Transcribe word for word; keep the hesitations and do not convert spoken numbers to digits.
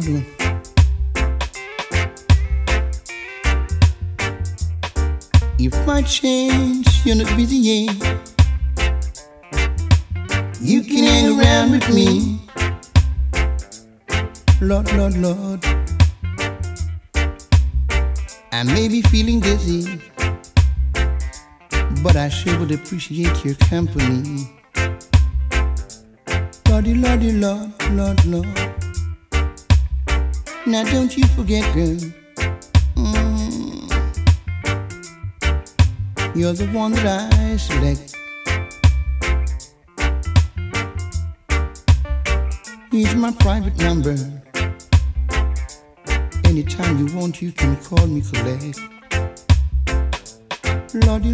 If my change, you're not busy, yeah. You can hang around with me. Lord, Lord, Lord. I may be feeling dizzy, but I sure would appreciate your company. Lordy, Lordy, Lord, Lord, Lord. Now don't you forget, girl, mm, you're the one that I select. Here's my private number. Anytime you want, you can call me collect. Lordy,